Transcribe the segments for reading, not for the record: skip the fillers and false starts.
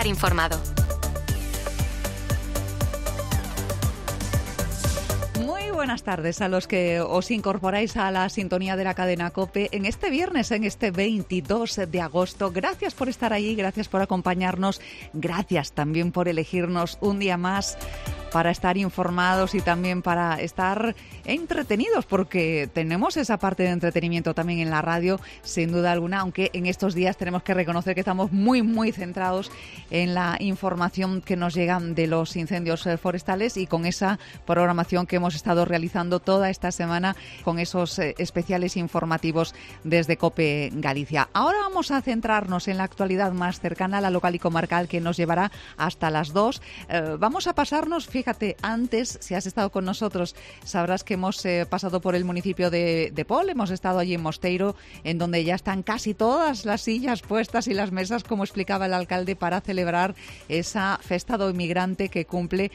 estar informado. Muy buenas tardes a los que os incorporáis a la sintonía de la cadena COPE en este viernes, en este 22 de agosto. Gracias por estar ahí, gracias por acompañarnos, gracias también por elegirnos un día más para estar informados y también para estar entretenidos, porque tenemos esa parte de entretenimiento también en la radio, sin duda alguna, aunque en estos días tenemos que reconocer que estamos muy centrados en la información que nos llega de los incendios forestales y con esa programación que hemos estado realizando toda esta semana con esos especiales informativos desde COPE Galicia. Ahora vamos a centrarnos en la actualidad más cercana, la local y comarcal, que nos llevará hasta las 2. Vamos a pasarnos, fíjate, antes, si has estado con nosotros, sabrás que hemos pasado por el municipio de Pol, hemos estado allí en Mosteiro, en donde ya están casi todas las sillas puestas y las mesas, como explicaba el alcalde, para celebrar esa festa do inmigrante que cumple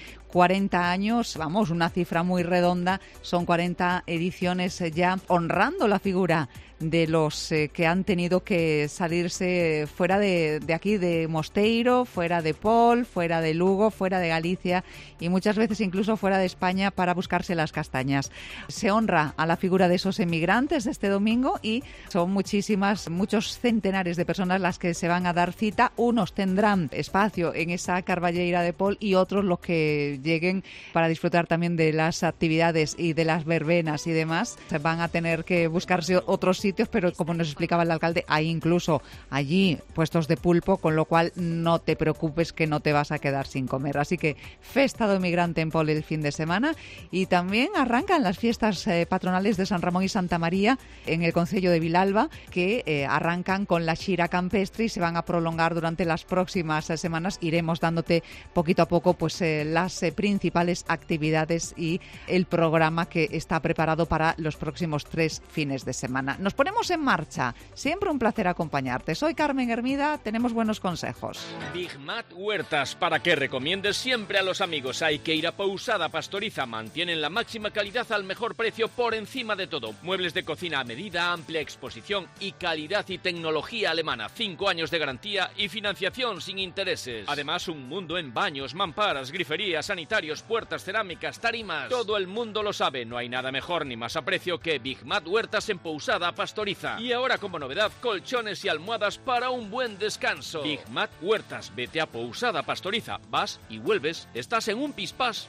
40 años, vamos, una cifra muy redonda, son 40 ediciones ya honrando la figura de los que han tenido que salirse fuera de aquí, de Mosteiro, fuera de Pol, fuera de Lugo, fuera de Galicia y muchas veces incluso fuera de España para buscarse las castañas. Se honra a la figura de esos emigrantes este domingo y son muchos centenares de personas las que se van a dar cita. Unos tendrán espacio en esa carballeira de Pol y otros los que lleguen para disfrutar también de las actividades y de las verbenas y demás van a tener que buscarse otros sitios, pero como nos explicaba el alcalde, hay incluso allí puestos de pulpo, con lo cual no te preocupes que no te vas a quedar sin comer. Así que festa do inmigrante en Pol el fin de semana y también arrancan las fiestas patronales de San Ramón y Santa María en el concello de Vilalba, que arrancan con la xira campestre y se van a prolongar durante las próximas semanas. Iremos dándote poquito a poco pues las principales actividades y el programa que está preparado para los próximos 3 fines de semana. Nos ponemos en marcha. Siempre un placer acompañarte. Soy Carmen Hermida, tenemos buenos consejos. Big Mat Huertas, para que recomiendes siempre a los amigos. Hay que ir a Pousada Pastoriza. Mantienen la máxima calidad al mejor precio por encima de todo. Muebles de cocina a medida, amplia exposición y calidad y tecnología alemana. 5 años de garantía y financiación sin intereses. Además, un mundo en baños, mamparas, griferías, sanitarios, puertas, cerámicas, tarimas. Todo el mundo lo sabe. No hay nada mejor ni más a precio que Big Mat Huertas en Pousada Pastoriza. Y ahora como novedad, colchones y almohadas para un buen descanso. Big Mat Huertas, vete a Pousada Pastoriza, vas y vuelves, estás en un pispás.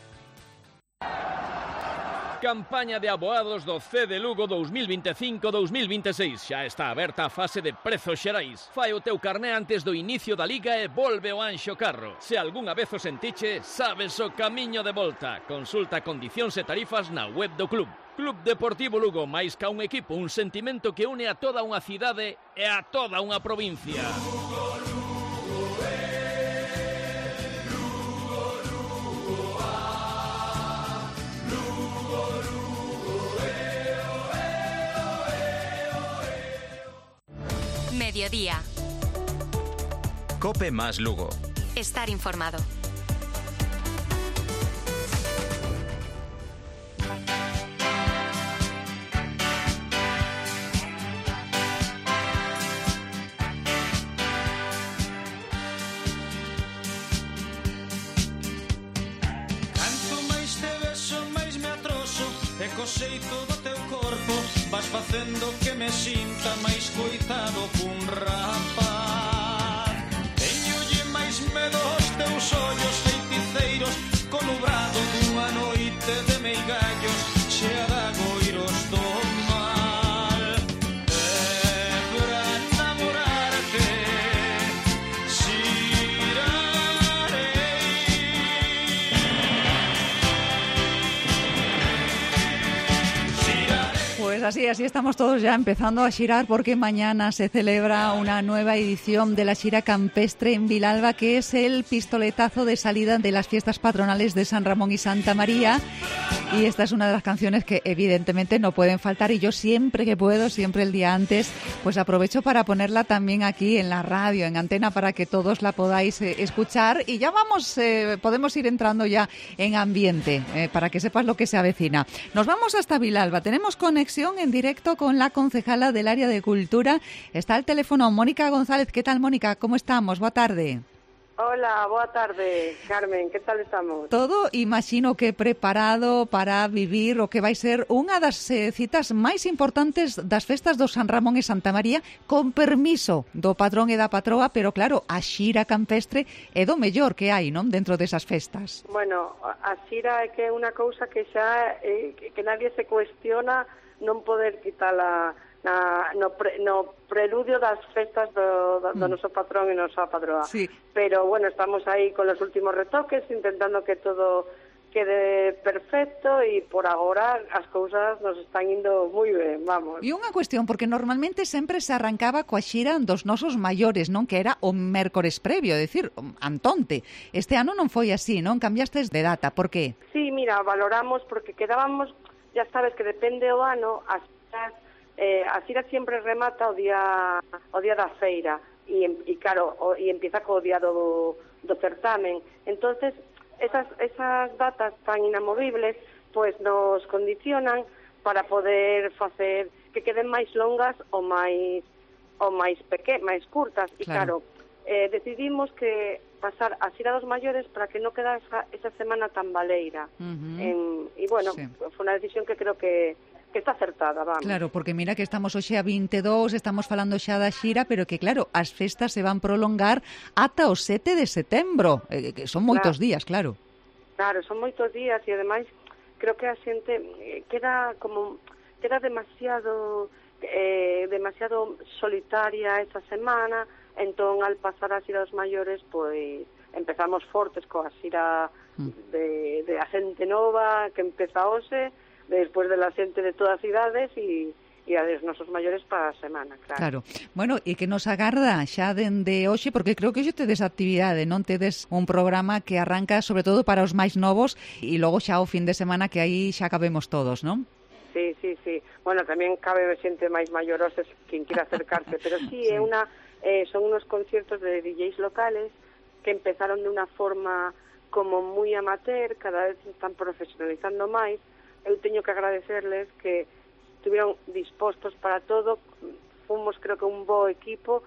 Campaña de aboados do C de Lugo 2025-2026. Xa está aberta a fase de prezos xerais. Fai o teu carné antes do inicio da Liga e volve o anxo carro. Se algunha vez o sentiche, sabes o camiño de volta. Consulta condicións e tarifas na web do club. Club Deportivo Lugo, máis ca un equipo, un sentimento que une a toda unha cidade e a toda unha provincia. Mediodía. COPE más Lugo. Estar informado. Canto máis te beso, máis me atroso, e co xeito do teu corpo vas facendo que me sinta máis coitado cun rapaz. Teñolle máis medo aos teus ollos feiticeiros, co nubrado dunha noite de meigallos, chea de agoiros do mal. E para namorarte Pues así estamos todos ya empezando a xirar, porque mañana se celebra una nueva edición de la Xira Campestre en Vilalba, que es el pistoletazo de salida de las fiestas patronales de San Ramón y Santa María. Y esta es una de las canciones que evidentemente no pueden faltar, y yo siempre que puedo, siempre el día antes, pues aprovecho para ponerla también aquí en la radio, en antena, para que todos la podáis escuchar. Y ya podemos ir entrando ya en ambiente, para que sepas lo que se avecina. Nos vamos hasta Vilalba, tenemos conexión en directo con la concejala del área de cultura. Está al teléfono Mónica González. ¿Qué tal, Mónica? ¿Cómo estamos? Boa tarde. Hola, boa tarde, Carmen, que tal estamos? Todo, imagino que preparado para vivir o que vai ser unha das citas máis importantes das festas do San Ramón e Santa María, con permiso do patrón e da patroa, pero claro, a xira campestre é do mellor que hai, non, dentro desas festas. Bueno, a xira é que é unha cousa que xa que nadie se cuestiona non poder quitala no preludio das festas do noso patrón e nosa patroa. Sí. Pero, bueno, estamos aí con os últimos retoques, intentando que todo quede perfecto e por agora as cousas nos están indo moi ben, vamos. E unha cuestión, porque normalmente sempre se arrancaba coa xira dos nosos maiores, non? Que era o mércores previo, é dicir, Antonte. Este ano non foi así, non? Cambiastes de data, por que? Sí, mira, valoramos porque quedábamos, ya sabes que depende o ano, as a xira sempre remata o día da feira e claro, e empieza co día do certamen. Entonces, esas datas tan inamovibles pues nos condicionan para poder facer que queden máis longas ou máis curtas. E claro, decidimos que pasar a xira dos maiores para que non quedase esa semana tan baleira. E bueno, sí, foi unha decisión que creo que está acertada, vamos. Claro, porque mira que estamos hoxe a 22, estamos falando xa da xira, pero que claro, as festas se van prolongar ata o 7 de setembro, que son moitos días, claro. Claro, son moitos días e ademais creo que a xente queda demasiado solitaria esa semana, entón al pasar a xira dos maiores, pois empezamos fortes coa xira de a xente nova que empeza hoxe, despois de la xente de todas as idades e a dos nosos maiores para a semana, claro. Bueno, e que nos agarda xa dende hoxe, porque creo que hoxe tedes actividade, non tedes un programa que arranca sobre todo para os máis novos e logo xa o fin de semana que aí xa cabemos todos, non? Sí. Bueno, tamén cabe xente máis maioroses quen quira acercarse, pero sí, sí. Son unos conciertos de DJs locales que empezaron de unha forma como moi amateur, cada vez se están profesionalizando máis. Eu teño que agradecerles que estuvieron dispostos para todo, fomos creo que un bo equipo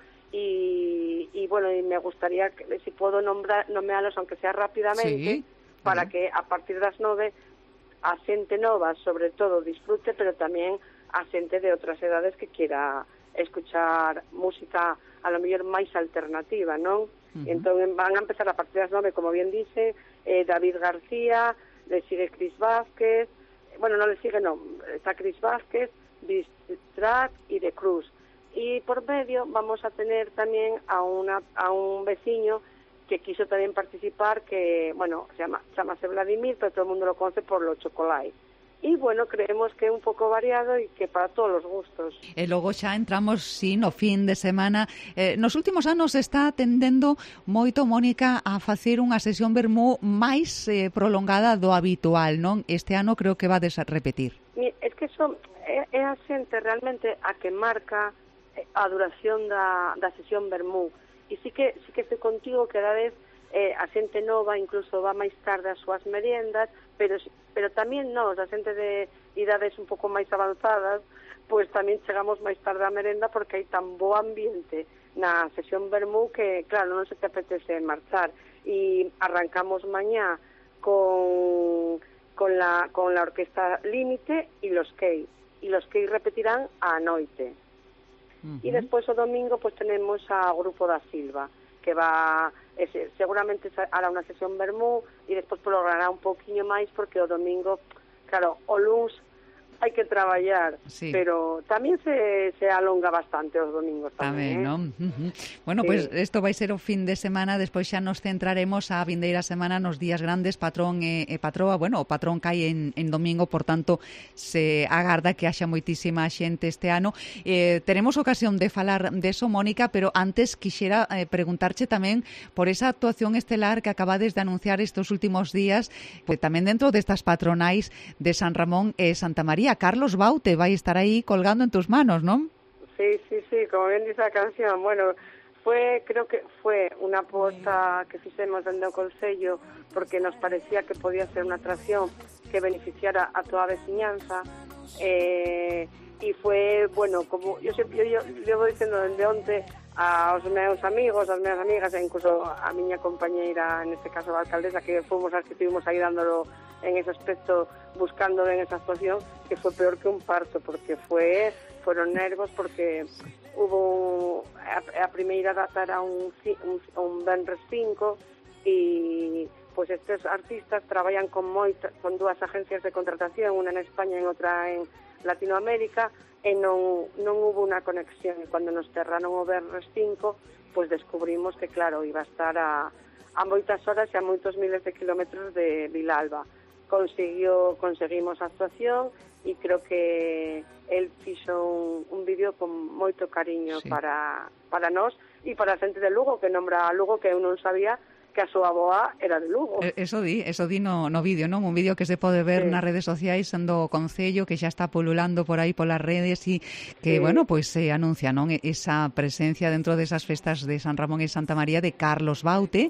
e bueno, y me gustaría que si puedo nomealos aunque sea rápidamente, sí, para que a partir das 9 a xente nova sobre todo disfrute, pero tamén a xente de outras edades que quiera escuchar música a lo mellor máis alternativa, non? Entón van a empezar a partir das 9, como bien dice, David García, le sigue Cris Vázquez, bueno, no le sigue, no, está Cris Vázquez, Bistrat y de Cruz. Y por medio vamos a tener también a un vecino que quiso también participar, que, bueno, llámase Vladimir, pero todo el mundo lo conoce por los Chocolate. E, bueno, creemos que é un pouco variado e que para todos os gustos. E logo xa entramos, sí, no fin de semana. Nos últimos anos está tendendo moito, Mónica, a facer unha sesión vermú máis prolongada do habitual, non? Este ano creo que va a repetir. É que é a xente realmente a que marca a duración da sesión vermú. E sí que estou contigo que cada vez a xente nova incluso va máis tarde ás súas meriendas, pero tamén nós, a xente de idades un pouco máis avanzadas, pois tamén chegamos máis tarde á merenda porque hai tan bo ambiente na sesión vermú que, claro, non se te apetece marchar. E arrancamos mañá con la orquesta Límite e los Key. E los Key repetirán á noite. E despois o domingo pois tenemos a Grupo da Silva, que va seguramente hará unha sesión vermú e despois prolongará un pouquiño máis porque o domingo, claro, o luns hai que traballar, sí, pero tamén se alonga bastante os domingos tamén, non? Bueno, sí, pues isto vai ser o fin de semana, despois xa nos centraremos a vindeira semana nos días grandes, patrón e patroa. Bueno, o patrón cae en domingo, por tanto, se agarda que haxa moitísima xente este ano. Teremos ocasión de falar deso, Mónica, pero antes quixera preguntarche tamén por esa actuación estelar que acabades de anunciar estes últimos días, pues, tamén dentro destas patronais de San Ramón e Santa María. Carlos Baute vai estar aí colgando en tus manos, ¿non? Sí, como bien dice a canción. Bueno, creo que fue unha aposta que fixemos dentro do Concello porque nos parecía que podía ser unha atracción que beneficiara a toda a veciñanza, e fue, bueno, como yo vou dicendo desde onte, aos meus amigos, as meus amigas e incluso a miña compañeira, neste caso a alcaldesa, que fomos as que estuvimos aí dándolo en ese aspecto, buscando en esa actuación, que foi peor que un parto, porque foron nervos, porque hubo a primeira data era un venres 5 e pois estes artistas traballan con dúas agencias de contratación, unha en España e outra en Latinoamérica, e non hubo unha conexión, e cando nos cerraron o venres 5, pois descubrimos que claro, iba a estar a moitas horas e a moitos miles de kilómetros de Vilalba. Conseguimos a actuación e creo que el fixo un vídeo con moito cariño para nós e para a xente de Lugo, que nombra a Lugo, que eu non sabía que a súa avoa era de Lugo. Eso di no vídeo, non? Un vídeo que se pode ver nas redes sociais do Concello, que xa está pululando por aí polas redes e que, bueno, pois se anuncia, non? Esa presencia dentro desas festas de San Ramón e Santa María de Carlos Baute.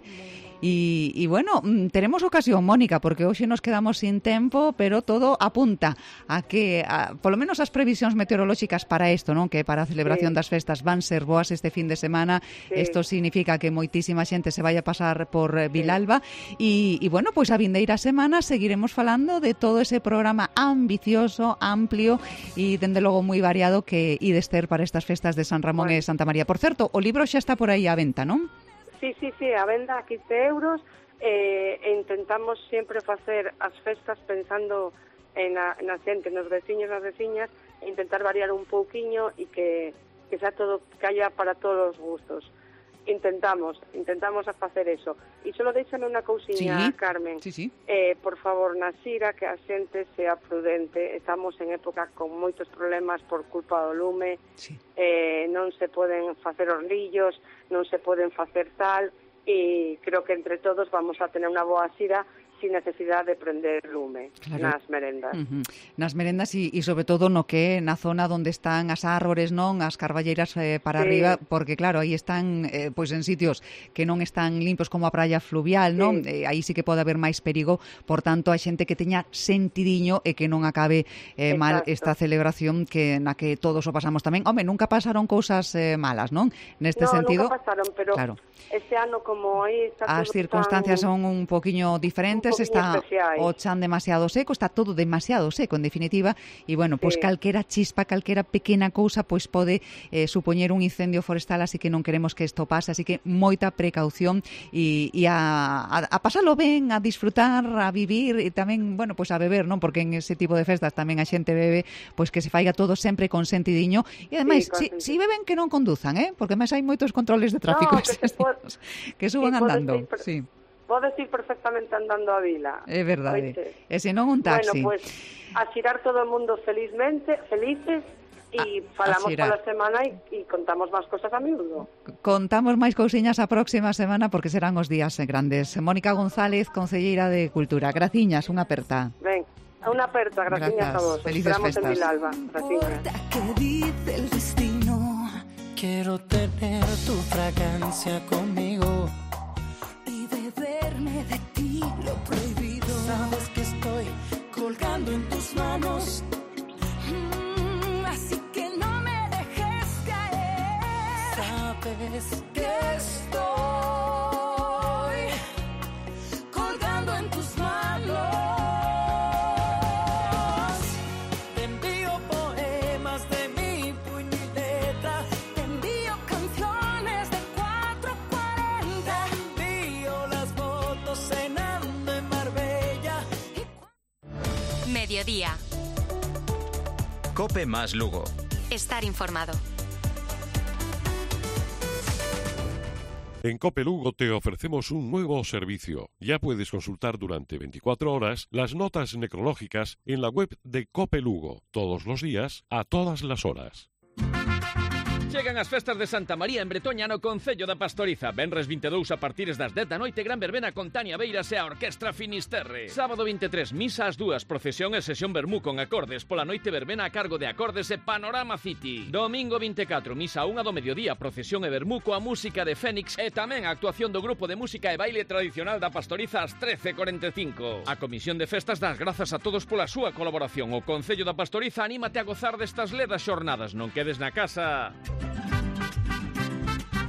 Y bueno, tenemos ocasión, Mónica, porque hoxe nos quedamos sin tempo, pero todo apunta a que, polo menos as previsións meteorolóxicas para isto, non? Que para a celebración das festas van ser boas este fin de semana. Isto significa que moitísima xente se vai a pasar por Vilalba e bueno, pois a vindeira semana seguiremos falando de todo ese programa ambicioso, amplio e dende logo moi variado que ides ter para estas festas de San Ramón e Santa María. Por certo, o libro xa está por aí á venta, non? Sí, a venda a 15 euros, e intentamos sempre facer as festas pensando na xente, nos veciños, nas veciñas, e intentar variar un pouquiño e que xa todo, que haya para todos os gustos. Intentamos a facer eso. E só deixame unha cousiña, Carmen. Sí. Por favor, na xira, que a xente sea prudente. Estamos en época con moitos problemas por culpa do lume. Non se poden facer orlillos, non se poden facer tal, e creo que entre todos vamos a tener unha boa xira sin necesidade de prender lume nas merendas. Nas merendas e sobre todo no que na zona onde están as árbores, non, as carballeiras para arriba, porque claro, aí están pois en sitios que non están limpos como a praia fluvial, non? Aí sí que pode haber máis perigo, por tanto, a xente que teña sentidiño e que non acabe mal esta celebración na que todos o pasamos tamén. Home, nunca pasaron cousas malas, non? Neste sentido. Nunca pasaron, pero claro, este ano como aí está as circunstancias son un poquinho diferentes, está o chan demasiado seco, está todo demasiado seco en definitiva, e bueno, pois calquera chispa, calquera pequena cousa pois pode supoñer un incendio forestal, así que non queremos que isto pase, así que moita precaución e a pasalo ben, a disfrutar, a vivir e tamén, bueno, pois a beber, non? Porque en ese tipo de festas tamén a xente bebe, pois que se faiga todo sempre con sentidiño e ademais, si beben que non conduzan, porque máis hai moitos controles de tráfico que suban andando. Podes ir perfectamente andando a vila. É verdade. E se non un taxi. Bueno, pues a xirar todo o mundo felices e falamos pola semana e contamos máis cosas a miúdo. Contamos máis cousiñas a próxima semana porque serán os días grandes. Mónica González, concelleira de Cultura. Graciñas, unha aperta. Ben, unha aperta, graciñas a vos. Felices festas. En Vilalba. Graciñas. ¿Qué dice el destino? Quiero tener tu fragancia conmigo y beberme de ti lo prohibido. Sabes que estoy colgando en tus manos, así que no me dejes caer. Sabes que estoy colgando en tus manos. Te envío poemas de mi puño y letra, te envío canciones de 440, te envío las fotos cenando en Marbella. Mediodía. COPE más Lugo. Estar informado. En COPE Lugo te ofrecemos un nuevo servicio. Ya puedes consultar durante 24 horas las notas necrológicas en la web de COPE Lugo, todos los días, a todas las horas. Chegan as festas de Santa María en Bretoña no Concello da Pastoriza. Venres 22 a partir das 10 da noite, gran verbena con Tania Beiras e a Orquestra Finisterre. Sábado 23, misa ás 2, procesión e sesión vermú con acordes. Pola noite verbena a cargo de Acordes e Panorama City. Domingo 24, misa a 1 do mediodía, procesión e vermú coa música de Fénix e tamén a actuación do grupo de música e baile tradicional da Pastoriza ás 13:45. A Comisión de Festas das grazas a todos pola súa colaboración. O Concello da Pastoriza anímate a gozar destas ledas xornadas. Non quedes na casa.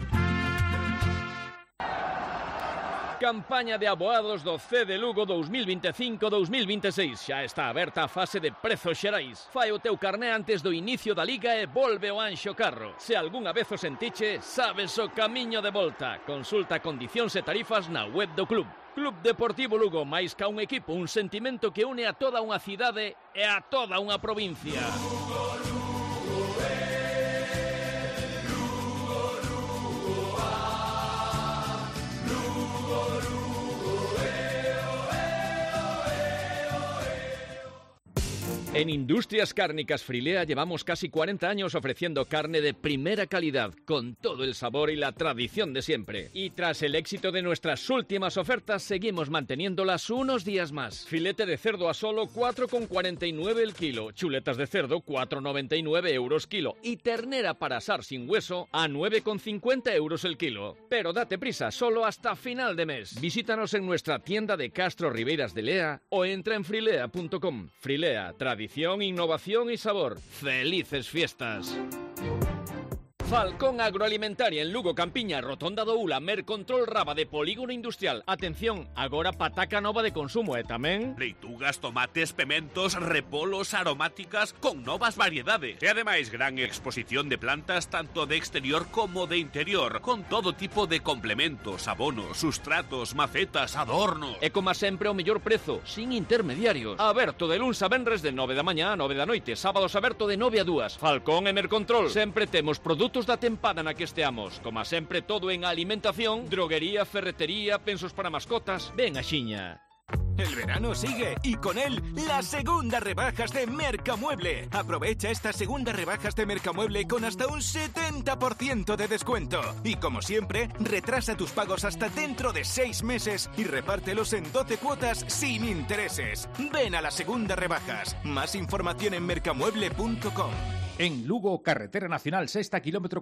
Campaña de aboados do C de Lugo 2025-2026. Xa está aberta a fase de prezos xerais. Fai o teu carné antes do inicio da Liga e volve o Anxo Carro. Se algunha vez o sentiche, sabes o camiño de volta. Consulta condicións e tarifas na web do club. Club Deportivo Lugo, máis ca un equipo, un sentimento que une a toda unha cidade e a toda unha provincia. En Industrias Cárnicas Frilea llevamos casi 40 años ofreciendo carne de primera calidad, con todo el sabor y la tradición de siempre. Y tras el éxito de nuestras últimas ofertas, seguimos manteniéndolas unos días más. Filete de cerdo a solo 4,49 el kilo, chuletas de cerdo 4,99 euros kilo y ternera para asar sin hueso a 9,50 euros el kilo. Pero date prisa, solo hasta final de mes. Visítanos en nuestra tienda de Castro Ribeiras de Lea o entra en frilea.com. Frilea, tradición, innovación y sabor. ¡Felices fiestas! Falcón Agroalimentaria en Lugo, Campiña, Rotonda do Ula, Mercontrol Raba de Polígono Industrial. Atención, agora pataca nova de consumo, tamén? Leitugas, tomates, pementos, repolos, aromáticas con novas variedades. E ademais gran exposición de plantas tanto de exterior como de interior, con todo tipo de complementos, abonos, sustratos, macetas, adornos. E como sempre o mellor prezo, sin intermediarios. Aberto de luns a venres de 9 da mañá a 9 da noite, sábados aberto de 9 a 2. Falcón e Mercontrol. Sempre temos produtos da tempada na que esteamos. Como sempre, todo en alimentación, droguería, ferretería, pensos para mascotas. Ven axiña. El verano sigue y con él las segundas rebajas de Mercamueble. Aprovecha estas segundas rebajas de Mercamueble con hasta un 70% de descuento. Y como siempre, retrasa tus pagos hasta dentro de 6 meses y repártelos en 12 cuotas sin intereses. Ven a las segundas rebajas. Más información en mercamueble.com. En Lugo, Carretera Nacional Sexta, kilómetro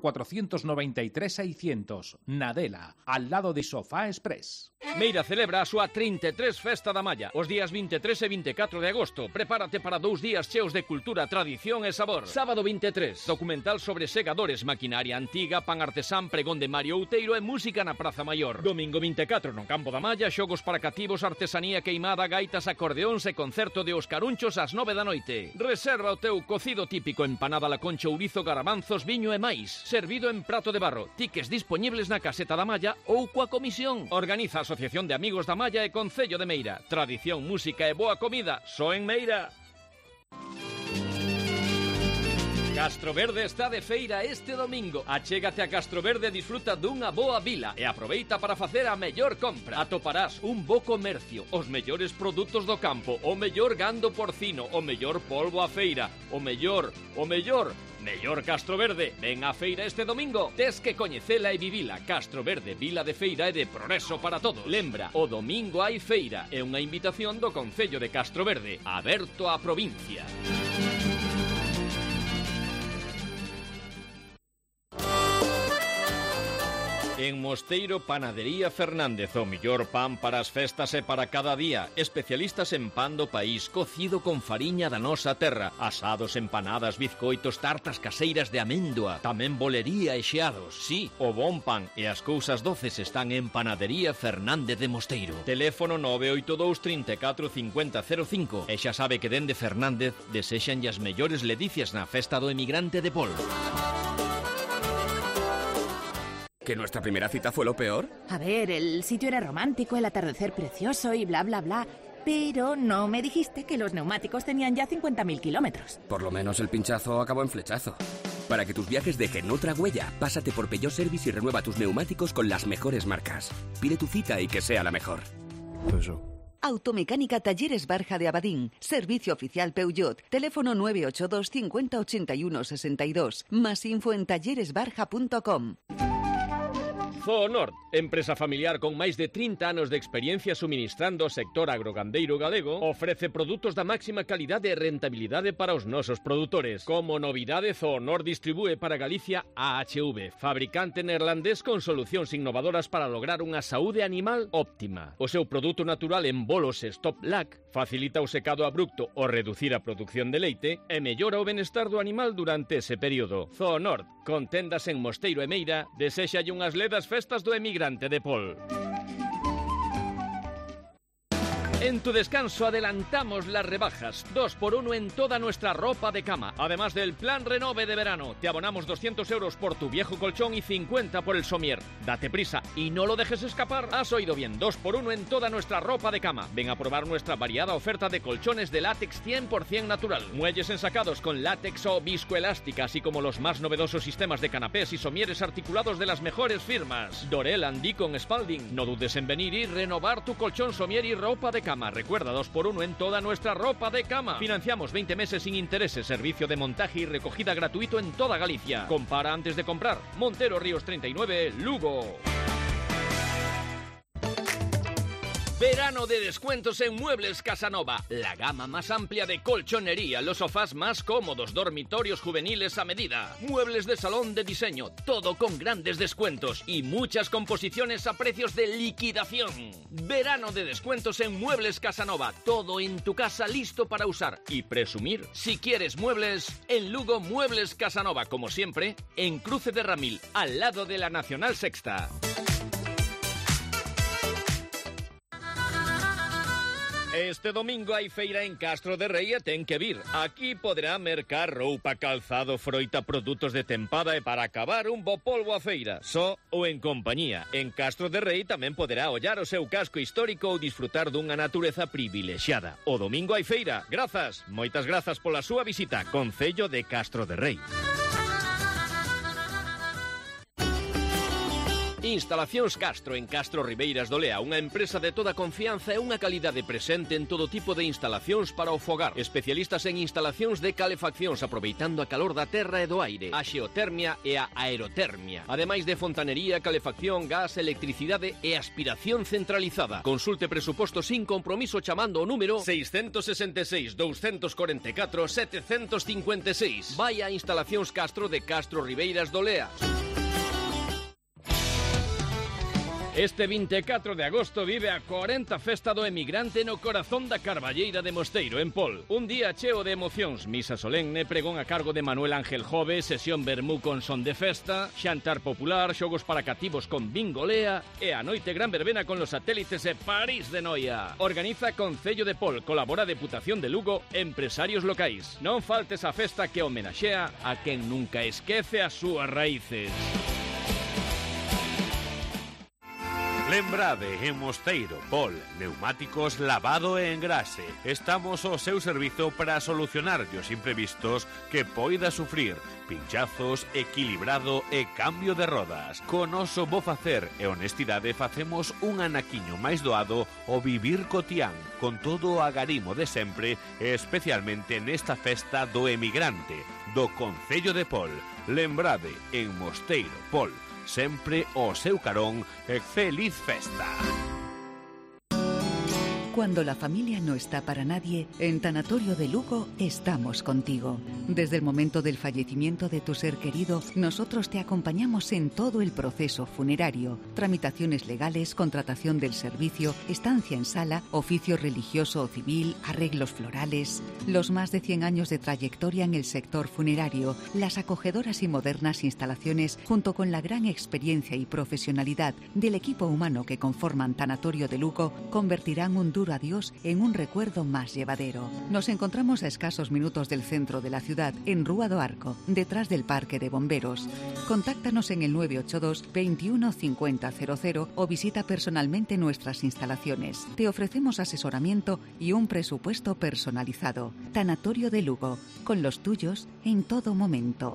493-600, Nadela, al lado de Sofá Express. Meira celebra a súa 33 Festa da Malla, os días 23 e 24 de agosto. Prepárate para 2 días cheos de cultura, tradición e sabor. Sábado 23, documental sobre segadores, maquinaria antiga, pan artesán, pregón de Mario Outeiro e música na Praza Maior. Domingo 24, no Campo da Malla, xogos para cativos, artesanía queimada, gaitas, acordeóns e concerto de Oscarunchos ás 9 da noite. Reserva o teu cocido típico, empanada la concha, ourizo, garabanzos, viño e máis. Servido en prato de barro. Tiques disponibles na Caseta da Malla ou coa comisión. Organiza a Asociación de Amigos da Malla e Concello de Meira. Tradición, música e boa comida só en Meira. Castroverde está de feira este domingo. Achégate a Castroverde e disfruta dunha boa vila e aproveita para facer a mellor compra. Atoparás un bo comercio, os mellores produtos do campo, o mellor gando porcino, o mellor polvo a feira, o mellor Castroverde. Ven á feira este domingo. Tes que coñecela e vivila. Castroverde, vila de feira e de progreso para todos. Lembra, o domingo hai feira. É unha invitación do Concello de Castroverde, aberto á provincia. En Mosteiro, Panadería Fernández, o millor pan para as festas e para cada día. Especialistas en pan do país, cocido con fariña da nosa terra. Asados, empanadas, bizcoitos, tartas caseiras de améndoa. Tamén bolería e xeados. Sí, o bon pan e as cousas doces están en Panadería Fernández de Mosteiro. Teléfono 982 34 50 05. E xa sabe que dende Fernández desexan as mellores ledicias na festa do emigrante de Pol. ¿Que nuestra primera cita fue lo peor? A ver, el sitio era romántico, el atardecer precioso y bla, bla, bla. Pero no me dijiste que los neumáticos tenían ya 50.000 kilómetros. Por lo menos el pinchazo acabó en flechazo. Para que tus viajes dejen otra huella, pásate por Peugeot Service y renueva tus neumáticos con las mejores marcas. Pide tu cita y que sea la mejor. Automecánica Talleres Barja de Abadín. Servicio oficial Peugeot. Teléfono 982 50 81 62. Más info en talleresbarja.com. Zoonord, empresa familiar con máis de 30 anos de experiencia suministrando o sector agrogandeiro galego, ofrece produtos da máxima calidade e rentabilidade para os nosos produtores. Como novidade, Zoonord distribúe para Galicia AHV, fabricante neerlandés con solucións innovadoras para lograr unha saúde animal óptima. O seu produto natural en bolos Stop Lac facilita o secado abrupto ou reducir a produción de leite e mellora o benestar do animal durante ese período. Zoonord, con tendas en Mosteiro e Meira, deséxalle unhas ledas festas do emigrante de Pol. En tu descanso adelantamos las rebajas, 2x1 en toda nuestra ropa de cama. Además del plan Renove de verano, te abonamos 200 euros por tu viejo colchón y 50 por el somier. Date prisa y no lo dejes escapar. Has oído bien, 2x1 en toda nuestra ropa de cama. Ven a probar nuestra variada oferta de colchones de látex 100% natural. Muelles ensacados con látex o viscoelástica, así como los más novedosos sistemas de canapés y somieres articulados de las mejores firmas. Dorel, Andicon, Spalding. No dudes en venir y renovar tu colchón, somier y ropa de cama. Recuerda, 2x1 en toda nuestra ropa de cama. Financiamos 20 meses sin intereses, servicio de montaje y recogida gratuito en toda Galicia. Compara antes de comprar. Montero Ríos 39, Lugo. Verano de descuentos en Muebles Casanova. La gama más amplia de colchonería, los sofás más cómodos, dormitorios juveniles a medida, muebles de salón de diseño, todo con grandes descuentos y muchas composiciones a precios de liquidación. Verano de descuentos en Muebles Casanova. Todo en tu casa listo para usar y presumir. Si quieres muebles, en Lugo Muebles Casanova, como siempre, en Cruce de Ramil, al lado de la Nacional Sexta. Este domingo hai feira en Castro de Rei e ten que vir. Aquí poderá mercar roupa, calzado, froita, produtos de tempada e para acabar un bo polvo a feira, só ou en compañía. En Castro de Rei tamén poderá ollar o seu casco histórico ou disfrutar dunha natureza privilexiada. O domingo hai feira. Grazas, moitas grazas pola súa visita. Concello de Castro de Rei. Instalacións Castro en Castro Ribeiras do Lea, unha empresa de toda confianza e unha calidade presente en todo tipo de instalacións para o fogar. Especialistas en instalacións de calefaccións, aproveitando a calor da terra e do aire, a xeotermia e a aerotermia. Ademais de fontanería, calefacción, gas, electricidade e aspiración centralizada. Consulte presuposto sin compromiso chamando o número 666 244 756. Vai a Instalacións Castro de Castro Ribeiras do Lea. Este 24 de agosto vive a 40 Festa do Emigrante no corazón da Carballeira de Mosteiro, en Pol. Un día cheo de emocións, misa solemne, pregón a cargo de Manuel Ángel Jove, sesión vermú con son de festa, xantar popular, xogos para cativos con bingolea e a noite gran verbena con los satélites e París de Noia. Organiza Concello de Pol, colabora Deputación de Lugo, empresarios locais. Non faltes a festa que homenaxea a quen nunca esquece as súas raíces. Lembrade, en Mosteiro, Pol, neumáticos, lavado e engrase. Estamos ao seu servizo para solucionar os imprevistos que poida sufrir, pinchazos, equilibrado e cambio de rodas. Con noso bo facer e honestidade facemos un anaquiño máis doado o vivir cotián, con todo o agarimo de sempre e especialmente nesta festa do emigrante, do Concello de Pol. Lembrade, en Mosteiro, Pol, sempre o seu carón e feliz festa. Cuando la familia no está para nadie, en Tanatorio de Lugo estamos contigo. Desde el momento del fallecimiento de tu ser querido, nosotros te acompañamos en todo el proceso funerario, tramitaciones legales, contratación del servicio, estancia en sala, oficio religioso o civil, arreglos florales. Los más de 100 años de trayectoria en el sector funerario, las acogedoras y modernas instalaciones, junto con la gran experiencia y profesionalidad del equipo humano que conforman Tanatorio de Lugo, convertirán un duro adiós en un recuerdo más llevadero. Nos encontramos a escasos minutos del centro de la ciudad, en Rúa do Arco, detrás del Parque de Bomberos. Contáctanos en el 982 21 50 00 o visita personalmente nuestras instalaciones. Te ofrecemos asesoramiento y un presupuesto personalizado. Tanatorio de Lugo, con los tuyos en todo momento.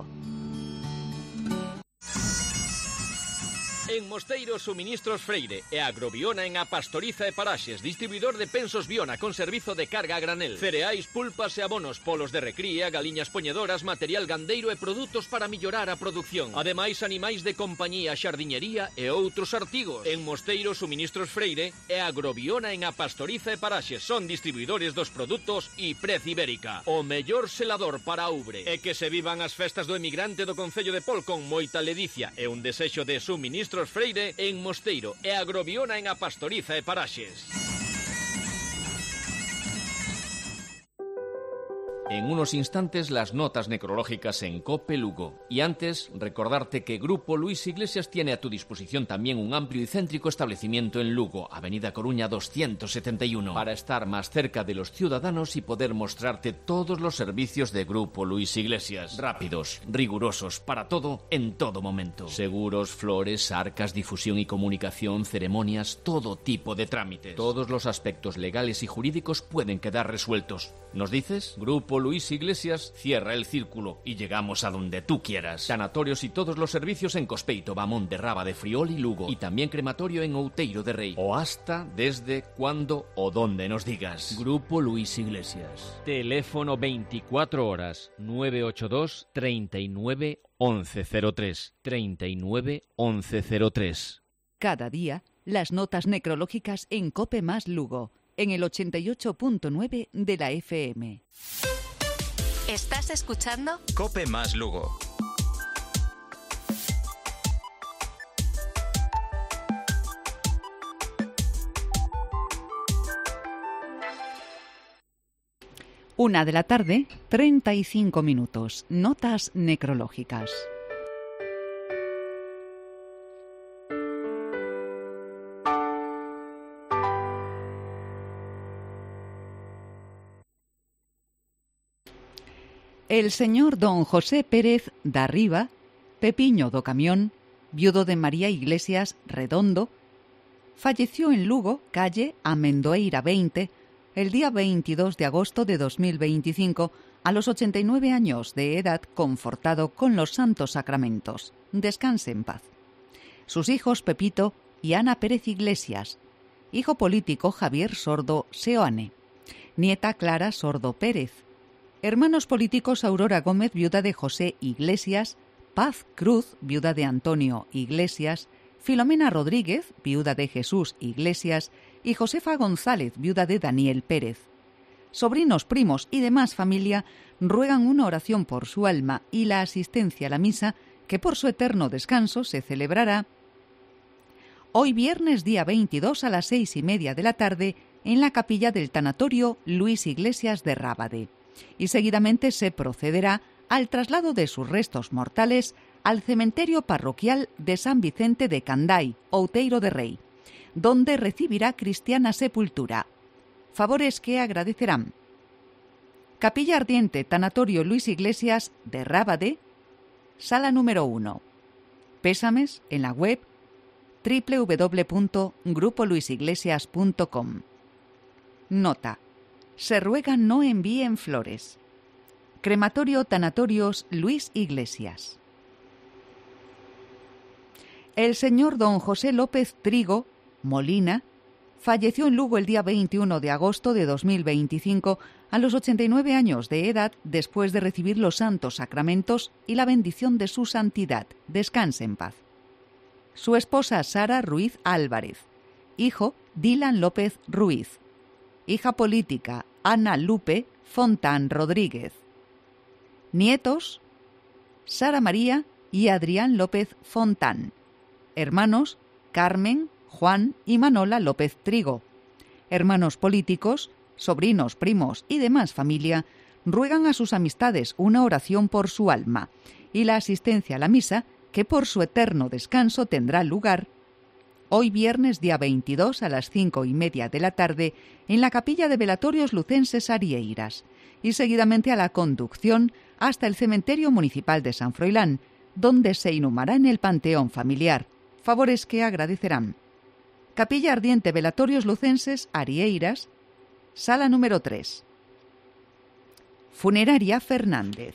En Mosteiro, Suministros Freire e Agrobiona en A Pastoriza e Paraxes, distribuidor de pensos Biona con servizo de carga a granel, cereais, pulpas e abonos, polos de recría, galiñas poñedoras, material gandeiro e produtos para millorar a produción. Ademais, animais de compañía, xardiñería e outros artigos. En Mosteiro, Suministros Freire e Agrobiona en A Pastoriza e Paraxes son distribuidores dos produtos e Prez Ibérica, o mellor selador para Oubre. E que se vivan as festas do emigrante do Concello de Pol con moita ledicia e un desexo de Suministros Freire en Mosteiro e Agrobiona en A Pastoriza e Paraxes. En unos instantes las notas necrológicas en COPE Lugo. Y antes, recordarte que Grupo Luis Iglesias tiene a tu disposición también un amplio y céntrico establecimiento en Lugo, Avenida Coruña 271, para estar más cerca de los ciudadanos y poder mostrarte todos los servicios de Grupo Luis Iglesias. Rápidos, rigurosos, para todo, en todo momento. Seguros, flores, arcas, difusión y comunicación, ceremonias, todo tipo de trámites. Todos los aspectos legales y jurídicos pueden quedar resueltos. ¿Nos dices? Grupo Luis Iglesias cierra el círculo y llegamos a donde tú quieras. Sanatorios y todos los servicios en Cospeito, Bamón de Raba de Friol y Lugo. Y también crematorio en Outeiro de Rei. O hasta, desde, cuando o donde nos digas. Grupo Luis Iglesias. Teléfono 24 horas 982 39 1103. 39 1103. Cada día, las notas necrológicas en COPE más Lugo, en el 88.9 de la FM. ¿Estás escuchando? COPE más Lugo. Una de la tarde, 35 minutos. Notas necrológicas. El señor don José Pérez da Riva, Pepiño do Camión, viudo de María Iglesias Redondo, falleció en Lugo, calle Amendoeira 20, el día 22 de agosto de 2025, a los 89 años de edad, confortado con los santos sacramentos. Descanse en paz. Sus hijos Pepito y Ana Pérez Iglesias, hijo político Javier Sordo Seoane, nieta Clara Sordo Pérez, hermanos políticos Aurora Gómez, viuda de José Iglesias, Paz Cruz, viuda de Antonio Iglesias, Filomena Rodríguez, viuda de Jesús Iglesias, y Josefa González, viuda de Daniel Pérez. Sobrinos, primos y demás familia ruegan una oración por su alma y la asistencia a la misa, que por su eterno descanso se celebrará hoy viernes día 22 a las 6:30 de la tarde en la capilla del tanatorio Luis Iglesias de Rábade. Y seguidamente se procederá al traslado de sus restos mortales al cementerio parroquial de San Vicente de Candai, Outeiro de Rei, donde recibirá cristiana sepultura. Favores que agradecerán: Capilla Ardiente, tanatorio Luis Iglesias de Rábade, sala número 1. Pésames en la web www.grupoluisiglesias.com. Nota: se ruega no envíen flores. Crematorio Tanatorios Luis Iglesias. El señor don José López Trigo Molina falleció en Lugo el día 21 de agosto de 2025 a los 89 años de edad, después de recibir los santos sacramentos y la bendición de su santidad. Descanse en paz. Su esposa Sara Ruiz Álvarez, hijo Dylan López Ruiz, hija política Ana Lupe Fontán Rodríguez, nietos Sara María y Adrián López Fontán, hermanos Carmen, Juan y Manola López Trigo, hermanos políticos, sobrinos, primos y demás familia ruegan a sus amistades una oración por su alma y la asistencia a la misa, que por su eterno descanso tendrá lugar hoy viernes día 22 a las 5:30 de la tarde en la capilla de Velatorios Lucenses Arieiras, y seguidamente a la conducción hasta el cementerio municipal de San Froilán, donde se inhumará en el panteón familiar. Favores que agradecerán: Capilla Ardiente Velatorios Lucenses Arieiras, sala número 3. Funeraria Fernández.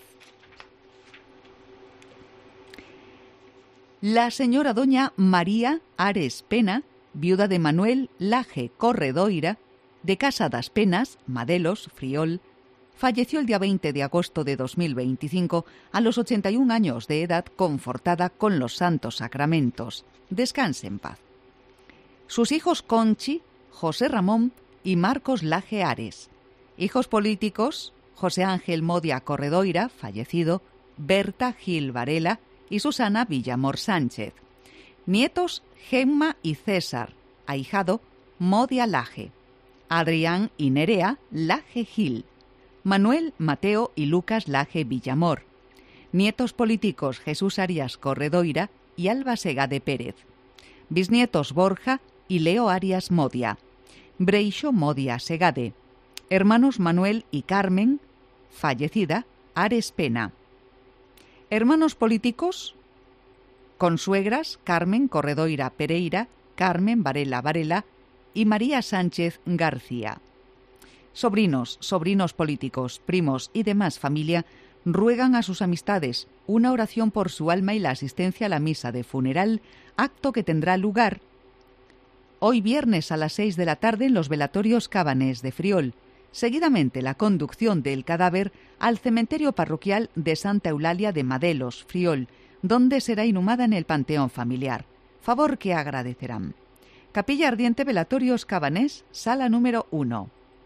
La señora doña María Ares Pena, viuda de Manuel Laje Corredoira, de Casa das Penas, Madelos, Friol, falleció el día 20 de agosto de 2025 a los 81 años de edad, confortada con los santos sacramentos. Descanse en paz. Sus hijos Conchi, José Ramón y Marcos Laje Ares. Hijos políticos: José Ángel Modia Corredoira, fallecido, Berta Gil Varela y Susana Villamor Sánchez. Nietos: Gemma y César. Ahijado: Modia Laje. Adrián y Nerea Laje Gil. Manuel, Mateo y Lucas Laje Villamor. Nietos políticos Jesús Arias Corredoira y Alba Segade Pérez. Bisnietos Borja y Leo Arias Modia. Breixo Modia Segade. Hermanos Manuel y Carmen, fallecida, Ares Pena. Hermanos políticos, consuegras Carmen Corredoira Pereira, Carmen Varela y María Sánchez García. Sobrinos, sobrinos políticos, primos y demás familia ruegan a sus amistades una oración por su alma y la asistencia a la misa de funeral, acto que tendrá lugar hoy viernes a las 6 de la tarde en los velatorios Cabanés de Friol. Seguidamente la conducción del cadáver al cementerio parroquial de Santa Eulalia de Madelos, Friol, donde será inhumada en el panteón familiar. Favor que agradecerán. Capilla Ardiente Velatorios Cabanés, sala número 1.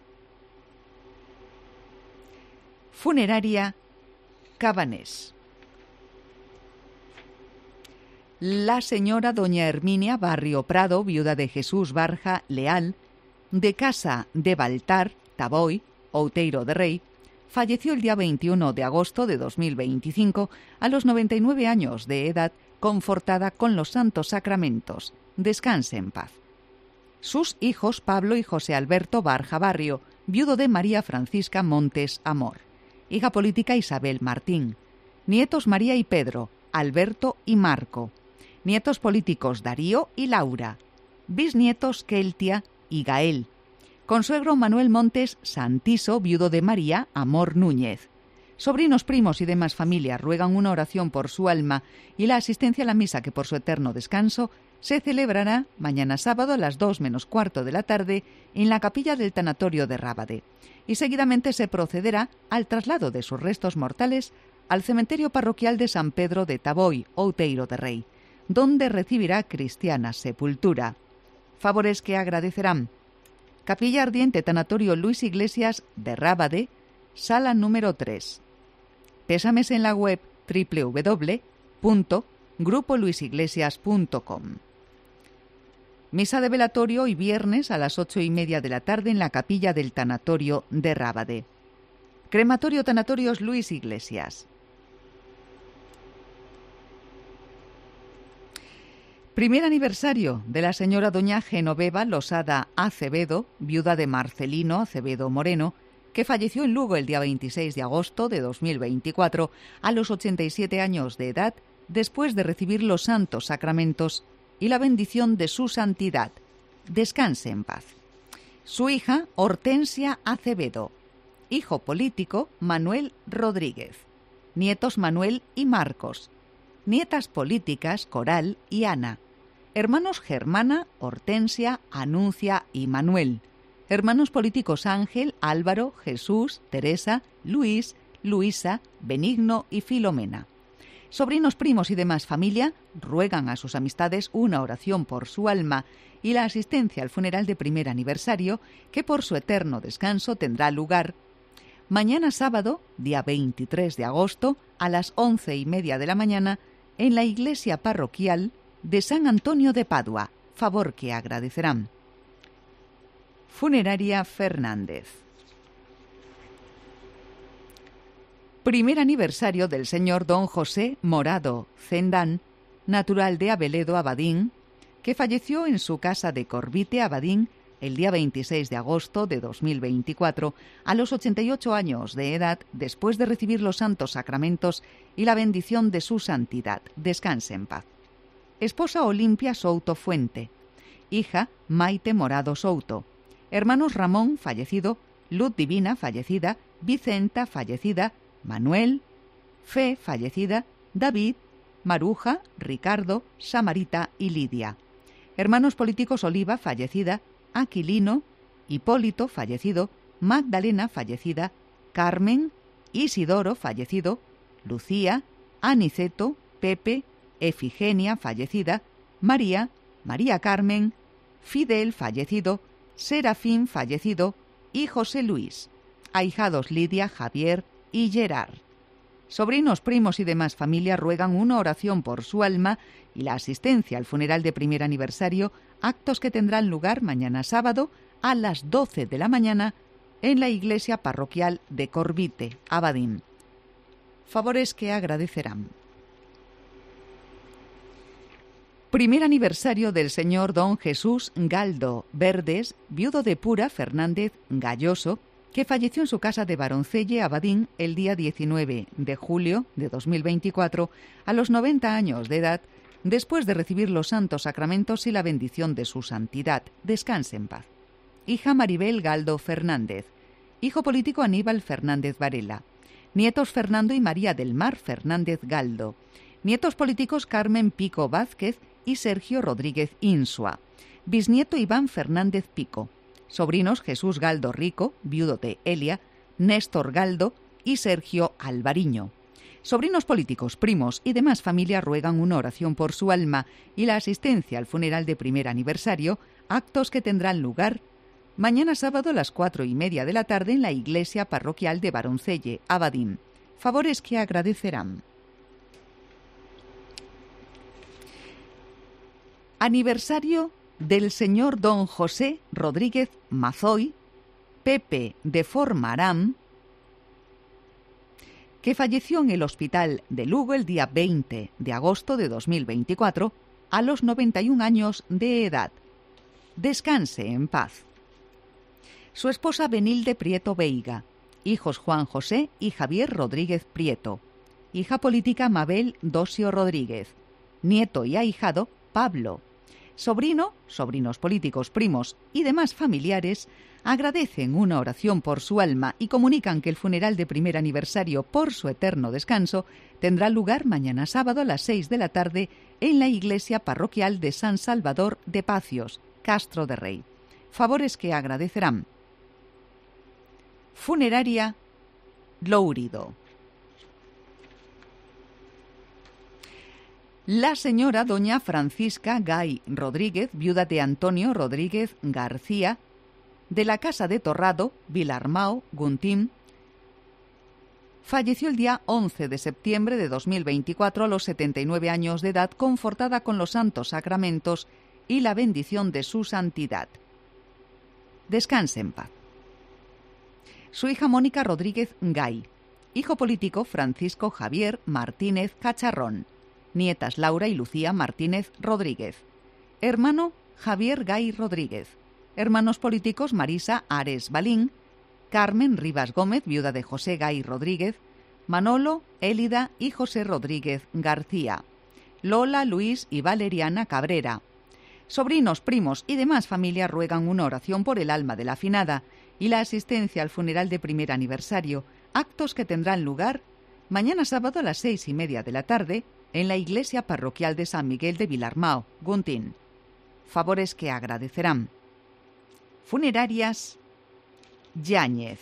Funeraria Cabanés. La señora doña Herminia Barrio Prado, viuda de Jesús Barja Leal, de Casa de Baltar, Taboy, Outeiro de Rei, falleció el día 21 de agosto de 2025 a los 99 años de edad, confortada con los santos sacramentos. Descanse en paz. Sus hijos Pablo y José Alberto Barja Barrio, viudo de María Francisca Montes Amor. Hija política Isabel Martín. Nietos María y Pedro, Alberto y Marco. Nietos políticos Darío y Laura. Bisnietos Keltia y Gael. Consuegro Manuel Montes Santiso, viudo de María Amor Núñez. Sobrinos, primos y demás familia ruegan una oración por su alma y la asistencia a la misa que por su eterno descanso se celebrará mañana sábado a las 2 menos cuarto de la tarde en la capilla del tanatorio de Rábade, y seguidamente se procederá al traslado de sus restos mortales al cementerio parroquial de San Pedro de Taboy, Outeiro de Rei, donde recibirá cristiana sepultura. Favores que agradecerán. Capilla Ardiente Tanatorio Luis Iglesias de Rábade, sala número 3. Pésames en la web www.grupoluisiglesias.com. Misa de velatorio hoy viernes a las 8:30 de la tarde en la capilla del tanatorio de Rábade. Crematorio Tanatorios Luis Iglesias. Primer aniversario de la señora doña Genoveva Losada Acevedo, viuda de Marcelino Acevedo Moreno, que falleció en Lugo el día 26 de agosto de 2024 a los 87 años de edad, después de recibir los santos sacramentos y la bendición de su santidad. Descanse en paz. Su hija Hortensia Acevedo. Hijo político Manuel Rodríguez. Nietos Manuel y Marcos. Nietas políticas Coral y Ana. Hermanos Germana, Hortensia, Anuncia y Manuel. Hermanos políticos Ángel, Álvaro, Jesús, Teresa, Luis, Luisa, Benigno y Filomena. Sobrinos, primos y demás familia ruegan a sus amistades una oración por su alma y la asistencia al funeral de primer aniversario que por su eterno descanso tendrá lugar mañana sábado, día 23 de agosto, a las 11:30 de la mañana en la iglesia parroquial de San Antonio de Padua. Favor que agradecerán. Funeraria Fernández. Primer aniversario del señor don José Morado Zendán, natural de Abeledo, Abadín, que falleció en su casa de Corvite, Abadín, el día 26 de agosto de 2024, a los 88 años de edad, después de recibir los santos sacramentos y la bendición de su santidad. Descanse en paz. Esposa Olimpia Souto Fuente. Hija Maite Morado Souto. Hermanos Ramón, fallecido, Luz Divina, fallecida, Vicenta, fallecida, Manuel, Fe, fallecida, David, Maruja, Ricardo, Samarita y Lidia. Hermanos políticos Oliva, fallecida, Aquilino, Hipólito, fallecido, Magdalena, fallecida, Carmen, Isidoro, fallecido, Lucía, Aniceto, Pepe, Efigenia, fallecida, María, María Carmen, Fidel, fallecido, Serafín, fallecido, y José Luis. Ahijados Lidia, Javier y Gerard. Sobrinos, primos y demás familia ruegan una oración por su alma y la asistencia al funeral de primer aniversario, actos que tendrán lugar mañana sábado a las 12 de la mañana en la iglesia parroquial de Corvite, Abadín. Favores que agradecerán. Primer aniversario del señor don Jesús Galdo Verdes, viudo de Pura Fernández Galloso, que falleció en su casa de Baroncelle, Abadín, el día 19 de julio de 2024, a los 90 años de edad, después de recibir los santos sacramentos y la bendición de su santidad. Descanse en paz. Hija Maribel Galdo Fernández. Hijo político Aníbal Fernández Varela. Nietos Fernando y María del Mar Fernández Galdo. Nietos políticos Carmen Pico Vázquez y Sergio Rodríguez Insua. Bisnieto Iván Fernández Pico. Sobrinos Jesús Galdo Rico, viudo de Elia, Néstor Galdo y Sergio Alvariño. Sobrinos políticos, primos y demás familia ruegan una oración por su alma y la asistencia al funeral de primer aniversario, actos que tendrán lugar mañana sábado a las 4:30 de la tarde en la iglesia parroquial de Baroncelle, Abadín. Favores que agradecerán. Aniversario del señor don José Rodríguez Mazoy, Pepe de Formarán, que falleció en el hospital de Lugo el día 20 de agosto de 2024 a los 91 años de edad. Descanse en paz. Su esposa Benilde Prieto Veiga, hijos Juan José y Javier Rodríguez Prieto, hija política Mabel Dosio Rodríguez, nieto y ahijado Pablo. Sobrinos políticos, primos y demás familiares agradecen una oración por su alma y comunican que el funeral de primer aniversario por su eterno descanso tendrá lugar mañana sábado a las 6 de la tarde en la iglesia parroquial de San Salvador de Pacios, Castro de Rey. Favores que agradecerán. Funeraria Lourido. La señora doña Francisca Gay Rodríguez, viuda de Antonio Rodríguez García, de la Casa de Torrado, Vilarmao, Guntín, falleció el día 11 de septiembre de 2024 a los 79 años de edad, confortada con los santos sacramentos y la bendición de su santidad. Descanse en paz. Su hija Mónica Rodríguez Gay, hijo político Francisco Javier Martínez Cacharrón, nietas Laura y Lucía Martínez Rodríguez, hermano Javier Gay Rodríguez, hermanos políticos Marisa Ares Balín, Carmen Rivas Gómez, viuda de José Gay Rodríguez, Manolo, Élida y José Rodríguez García, Lola, Luis y Valeriana Cabrera. Sobrinos, primos y demás familia ruegan una oración por el alma de la afinada y la asistencia al funeral de primer aniversario, actos que tendrán lugar mañana sábado a las 6:30 de la tarde en la iglesia parroquial de San Miguel de Vilarmao, Guntín. Favores que agradecerán. Funerarias Yáñez.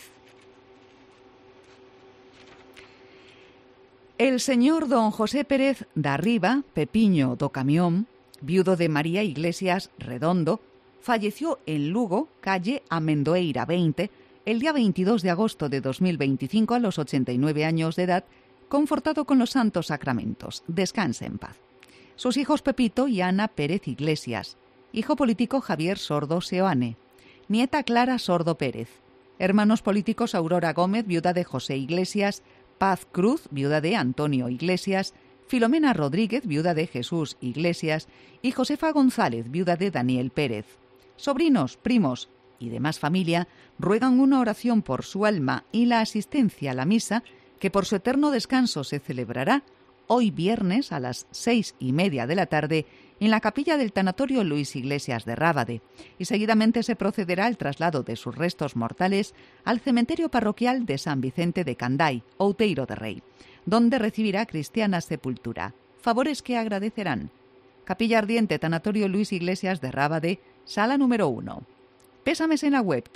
El señor don José Pérez Darriba, Pepiño do Camión, viudo de María Iglesias Redondo, falleció en Lugo, calle Amendoeira 20, el día 22 de agosto de 2025 a los 89 años de edad, confortado con los santos sacramentos. Descanse en paz. Sus hijos Pepito y Ana Pérez Iglesias, hijo político Javier Sordo Seoane, nieta Clara Sordo Pérez, hermanos políticos Aurora Gómez, viuda de José Iglesias, Paz Cruz, viuda de Antonio Iglesias, Filomena Rodríguez, viuda de Jesús Iglesias, y Josefa González, viuda de Daniel Pérez. Sobrinos, primos y demás familia ruegan una oración por su alma y la asistencia a la misa que por su eterno descanso se celebrará hoy viernes a las 6:30 de la tarde en la capilla del tanatorio Luis Iglesias de Rábade, y seguidamente se procederá al traslado de sus restos mortales al cementerio parroquial de San Vicente de Canday, Outeiro de Rei, donde recibirá cristiana sepultura. Favores que agradecerán. Capilla Ardiente, tanatorio Luis Iglesias de Rábade, sala número 1. Pésames en la web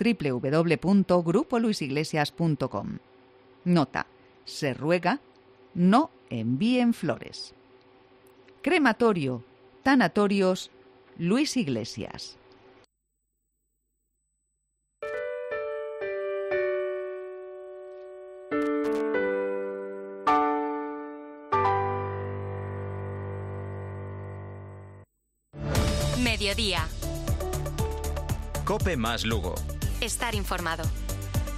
www.grupoluisiglesias.com. Nota: se ruega no envíen flores. Crematorio, tanatorios Luis Iglesias. Mediodía. COPE más Lugo. Estar informado.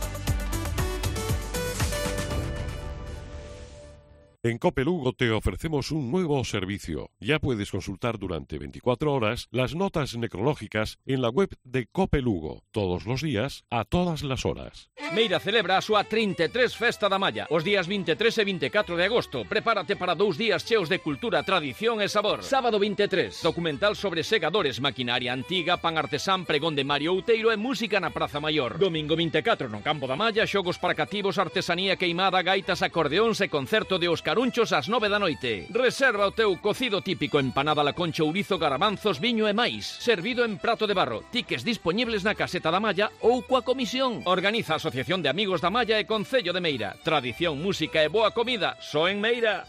En COPE Lugo te ofrecemos un nuevo servicio. Ya puedes consultar durante 24 horas las notas necrológicas en la web de COPE Lugo, todos los días, a todas las horas. Meira celebra a súa 33 Festa da Malla, os días 23 e 24 de agosto. Prepárate para 2 días cheos de cultura, tradición e sabor. Sábado 23, documental sobre segadores, maquinaria antiga, pan artesán, pregón de Mario Outeiro e música na Praza Maior. Domingo 24, no Campo da Malla, xogos para cativos, artesanía queimada, gaitas, acordeóns e concerto de Oscar Carunchos ás 9 da noite. Reserva o teu cocido típico, empanada la concha, ourizo, garabanzos, viño e máis. Servido en prato de barro. Tiques disponibles na Caseta da Malla ou coa comisión. Organiza a Asociación de Amigos da Malla e Concello de Meira. Tradición, música e boa comida. Só en Meira.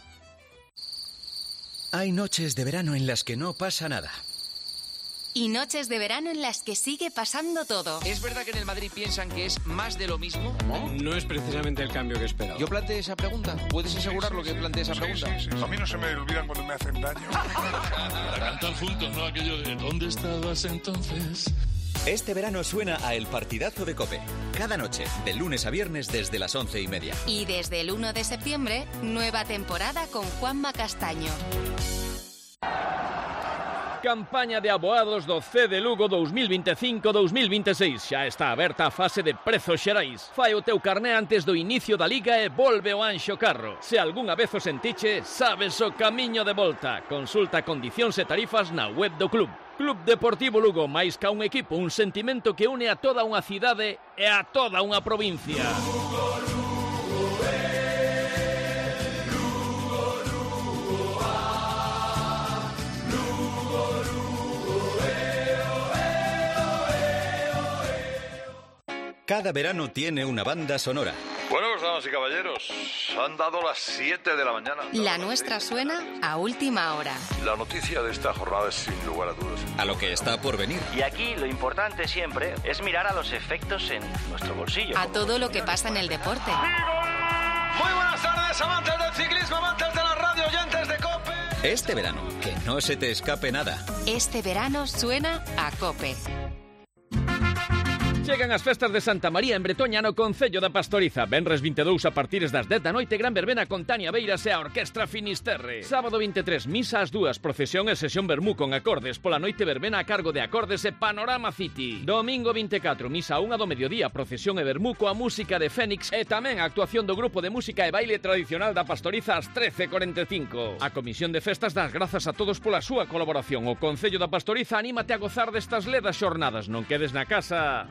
Hay noches de verano en las que no pasa nada. Y noches de verano en las que sigue pasando todo. ¿Es verdad que en el Madrid piensan que es más de lo mismo? No es precisamente el cambio que esperaba. Yo planteé esa pregunta. ¿Puedes asegurarlo que planteé esa pregunta? Sí. A mí no se me olvidan cuando me hacen daño. Para cantar juntos, ¿no? Aquello de ¿dónde estabas entonces? Este verano suena a El Partidazo de COPE. Cada noche, de lunes a viernes desde las 11:30. Y desde el 1 de septiembre, nueva temporada con Juanma Castaño. Campaña de aboados do C de Lugo 2025-2026. Xa está aberta a fase de prezos xerais. Fai o teu carné antes do inicio da Liga e volve o Anxo Carro. Se algunha vez o sentiche, sabes o camiño de volta. Consulta condicións e tarifas na web do club. Club Deportivo Lugo, máis ca un equipo, un sentimento que une a toda unha cidade e a toda unha provincia. Cada verano tiene una banda sonora. Bueno, damas y caballeros, han dado las 7 de la mañana. La nuestra suena a última hora. La noticia de esta jornada es sin lugar a dudas. A lo que está por venir. Y aquí lo importante siempre es mirar a los efectos en nuestro bolsillo. A todo lo que pasa en el deporte. Muy buenas tardes, amantes del ciclismo, amantes de la radio, oyentes de COPE. Este verano, que no se te escape nada. Este verano suena a COPE. Chegan as festas de Santa María en Bretoña no Concello da Pastoriza. Venres 22 a partir das 10 da noite, gran verbena con Tania Beiras e a Orquestra Finisterre. Sábado 23, misa ás 2, procesión e sesión vermú con acordes. Pola noite verbena a cargo de Acordes e Panorama City. Domingo 24, misa a 1 do mediodía, procesión e vermú coa música de Fénix e tamén a actuación do grupo de música e baile tradicional da Pastoriza ás 13:45. A Comisión de Festas das grazas a todos pola súa colaboración. O Concello da Pastoriza anímate a gozar destas ledas xornadas. Non quedes na casa.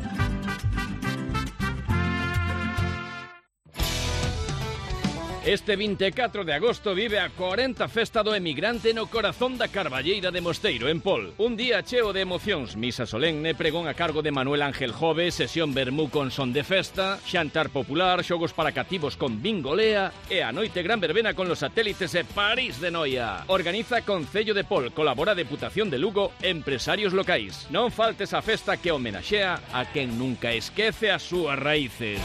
Este 24 de agosto vive a 40 Festa do Emigrante no corazón da Carballeira de Mosteiro, en Pol. Un día cheo de emocións, misa solemne, pregón a cargo de Manuel Ángel Jove, sesión vermú con son de festa, xantar popular, xogos para cativos con bingolea e a noite gran verbena con los satélites e París de Noia. Organiza Concello de Pol, colabora Deputación de Lugo, empresarios locais. Non faltes a festa que homenaxea a quen nunca esquece as súas raíces.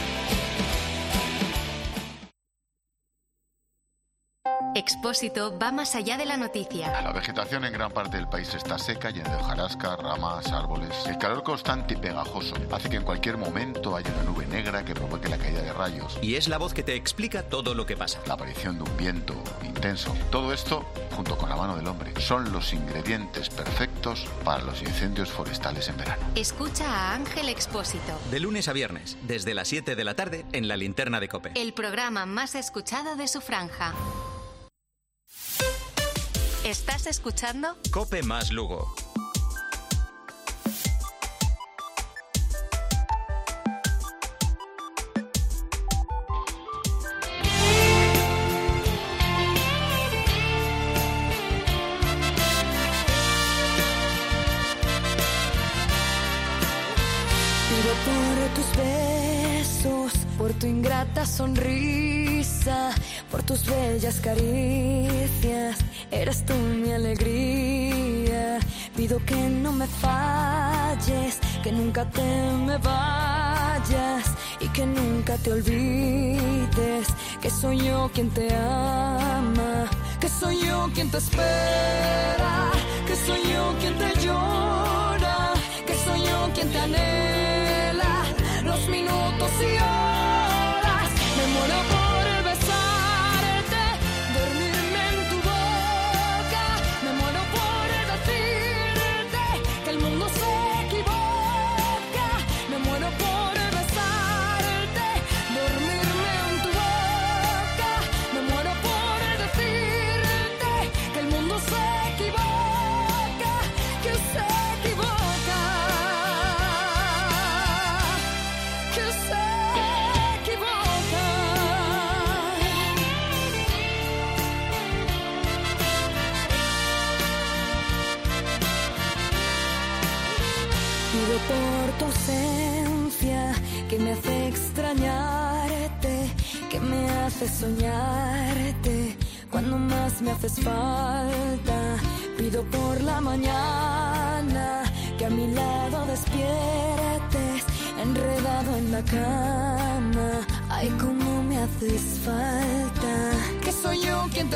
Expósito va más allá de la noticia. La vegetación en gran parte del país está seca, llena de hojarasca, ramas, árboles. El calor constante y pegajoso hace que en cualquier momento haya una nube negra que provoque la caída de rayos. Y es la voz que te explica todo lo que pasa. La aparición de un viento intenso. Todo esto, junto con la mano del hombre, son los ingredientes perfectos para los incendios forestales en verano. Escucha a Ángel Expósito. De lunes a viernes, desde las 7 de la tarde, en la Linterna de COPE. El programa más escuchado de su franja. ¿Estás escuchando? COPE más Lugo. Pido por tus besos, por tu ingrata sonrisa, por tus bellas caricias. Eres tú mi alegría. Pido que no me falles, que nunca te me vayas y que nunca te olvides que soy yo quien te ama, que soy yo quien te espera, que soy yo quien te llora, que soy yo quien te anhela los minutos y horas. Me muero por el besarte que me hace extrañarte, que me hace soñarte cuando más me haces falta. Pido por la mañana que a mi lado despiertes, enredado en la cama. Ay, cómo me haces falta. Que soy yo quien te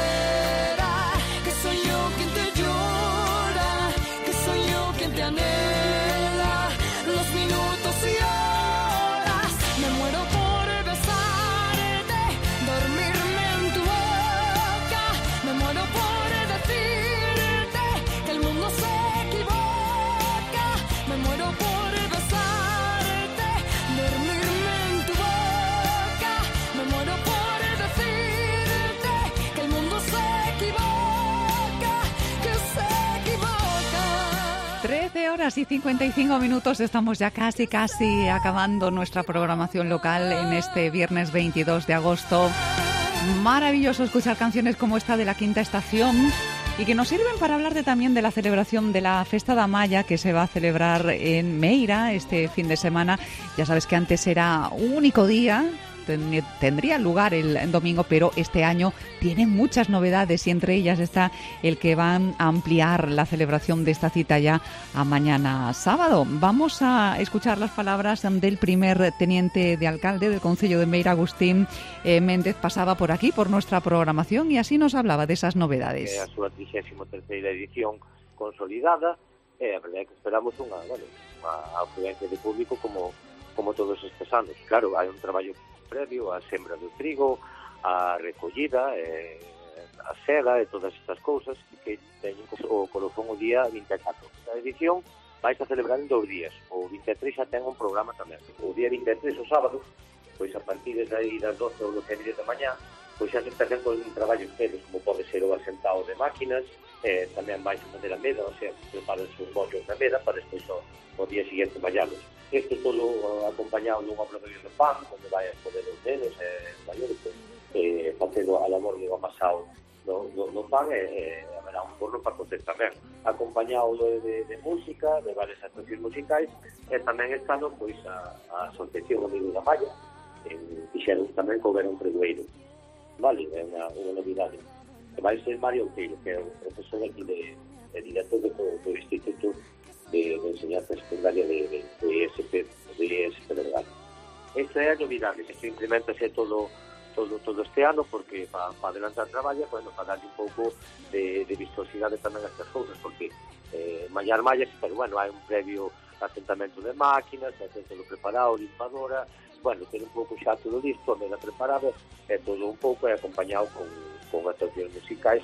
espera, que soy yo quien te llora, que soy yo quien te anhela los minutos y horas. Me muero por besarte, dormirme en tu boca. Me muero por decirte que el mundo se equivoca. Me muero por besarte, dormirme en tu boca. Me muero por decirte que el mundo se equivoca, que se equivoca. 13 horas y 55 minutos, estamos ya casi acabando nuestra programación local en este viernes 22 de agosto. Maravilloso escuchar canciones como esta de la Quinta Estación y que nos sirven para hablar también de la celebración de la Festa da Malla que se va a celebrar en Meira este fin de semana. Ya sabes que antes era un único día, tendría lugar el domingo, pero este año tiene muchas novedades y entre ellas está el que van a ampliar la celebración de esta cita ya a mañana sábado. Vamos a escuchar las palabras del primer teniente de alcalde del Concello de Meira, Agustín Méndez. Pasaba por aquí, por nuestra programación, y así nos hablaba de esas novedades. A súa 33ª edición consolidada, a verdade é que esperamos unha afluencia de público como todos estes anos. Claro, hai un traballo previo a sembra do trigo, a recollida, a sega e todas estas cousas que teñen o colofón o día 24. A edición vais a celebrar en 2 días. O 23 xa ten un programa tamén. O día 23, o sábado, pois a partir de aí das 12 ou 12:30 da mañá, pois xa se empezan con traballos previos, como pode ser o asentado de máquinas, tamén vais a poner a mesa, o sea, preparan os bollos na mesa para despois o día siguiente ballalos. Isto todo acompañado dun obradoiro de pan, onde vai a poder os nenos maiores facendo al amor do amasado do pan, e haberá un forno para cocer tamén, acompañado de música, de varias actuacións musicais, e tamén estado pois a Asociación Amigos da Malla, fixeron tamén co Verón Pregoeiro, vale, é unha novidade. Que vai ser Mario Outeiro, que é o profesor aquí de director do Instituto de enseñanza secundaria de ESP Vergara. Esta é a novidade, que implementase todo este ano, porque para adelantar traballo, para darle un pouco de vistosidade tamén a estas cousas, porque mallar mallas, pero hai un previo asentamento de máquinas, todo preparado, limpadora, ter un pouco xa todo listo, a mesa preparada, todo un pouco acompañado con actuacións musicais,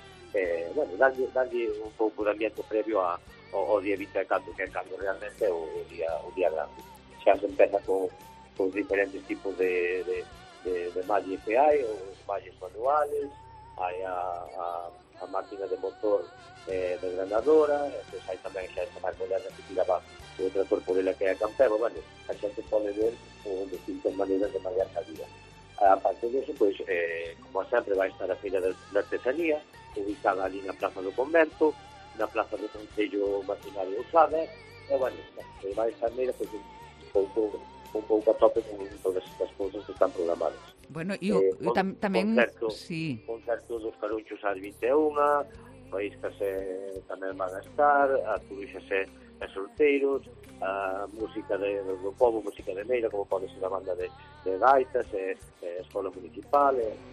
darlle un pouco de ambiente previo ao día 24, que é cando realmente é o día grande. Xa se empeza con diferentes tipos de mallas que hai, os mallas manuales, hai a máquina de motor de granadora, hai tamén xa esta máis moderna que tiraba o trator por ela, que é a campero. A xente pode ver distintas maneiras de mallar a vida. A parte disso, pois, como sempre, vai estar a Feira de Artesanía, ubicada ali na Plaza do Convento, na Plaza do Concello Maquinaria Usada, e vai estar Meira, pois, un pouco a tope con todas estas cousas que están programadas. Bueno, e tamén concertos dos Carunchos ás 21, Faíscas tamén van a estar, a Coruxas e Solteiros, a música do povo, música de Meira, como pode ser a banda de gaitas, a Escola Municipal,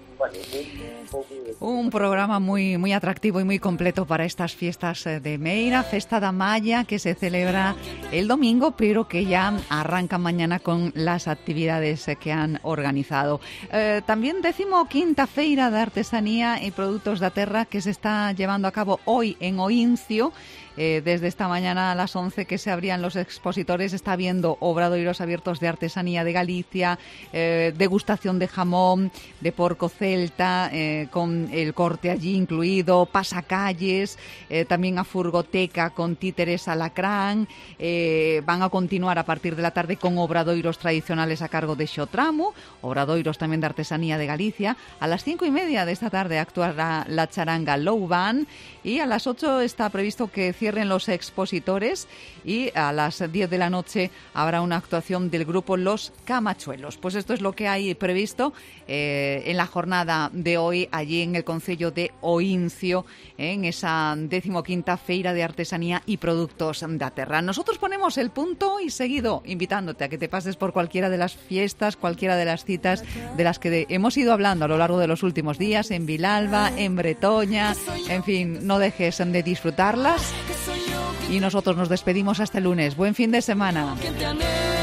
un programa muy atractivo y muy completo para estas fiestas de Meira, Festa da Malla, que se celebra el domingo, pero que ya arranca mañana con las actividades que han organizado. También 15ª Feira de Artesanía y Productos da Terra, que se está llevando a cabo hoy en Oincio. Desde esta mañana a las 11 que se abrían los expositores, está habiendo obradoiros abiertos de artesanía de Galicia, degustación de jamón, de porco celta, con el corte allí incluido, pasacalles, también a furgoteca con títeres alacrán. Van a continuar a partir de la tarde con obradoiros tradicionales a cargo de Xotramo, obradoiros también de artesanía de Galicia. A las 5:30 de esta tarde actuará la charanga Low Band y a las 8 está previsto que cierren los expositores y a las 10 de la noche habrá una actuación del grupo Los Camachuelos. Pues esto es lo que hay previsto en la jornada de hoy allí en el concello de Oincio, en esa 15ª Feira de Artesanía y Productos da Terra. Nosotros ponemos el punto y seguido invitándote a que te pases por cualquiera de las fiestas, cualquiera de las citas de las que hemos ido hablando a lo largo de los últimos días, en Vilalba, en Bretoña, en fin, no dejes de disfrutarlas y nosotros nos despedimos hasta el lunes. Buen fin de semana.